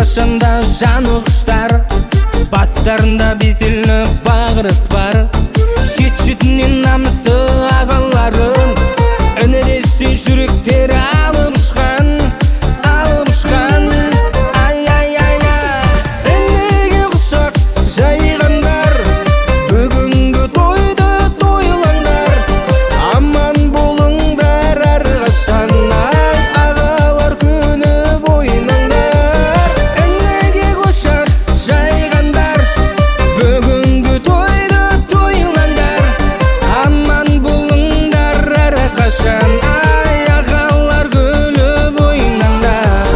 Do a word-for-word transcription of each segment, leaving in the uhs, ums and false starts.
қашанда жаны құштар, бастарында беселі бағырыс бар. Шет-шетінен намысты ағаларын, үні десе жүректері алып ұшқан, алып ұшқан. Ай-ай-ай-ай, інеге құшақ жайғандар, бүгінгі тойды тойлаңдар. Аман болыңдар әрқашан, ай ағалар күліп ойнаңдар. Інеге құшақ жайғандар, бүгінгі тойды тойлаңдар. Аман болыңдар әрқашан, ай ағалар күліп ойнаңдар.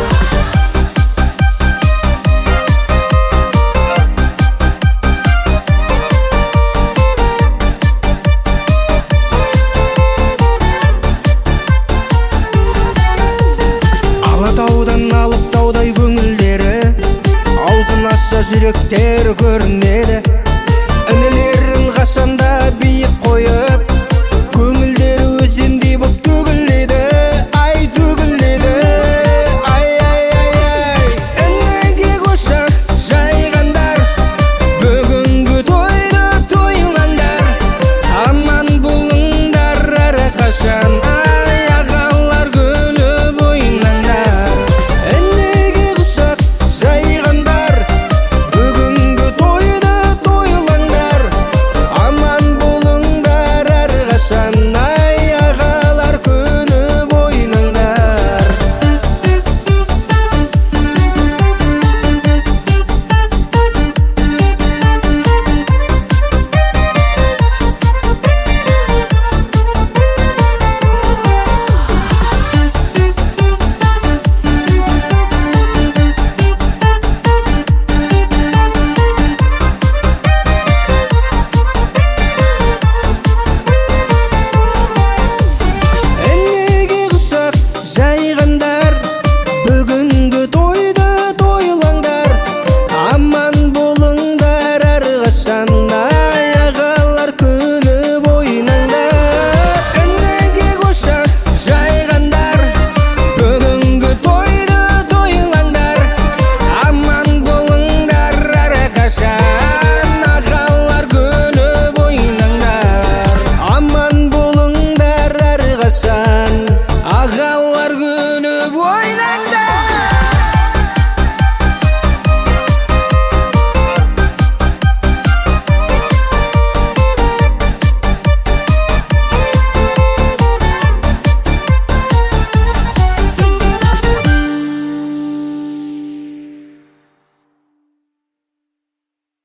Алатаудан алып таудай көңілдері, аузын ашса жүректері көрінеді. Інілерін қашанда биік қойып,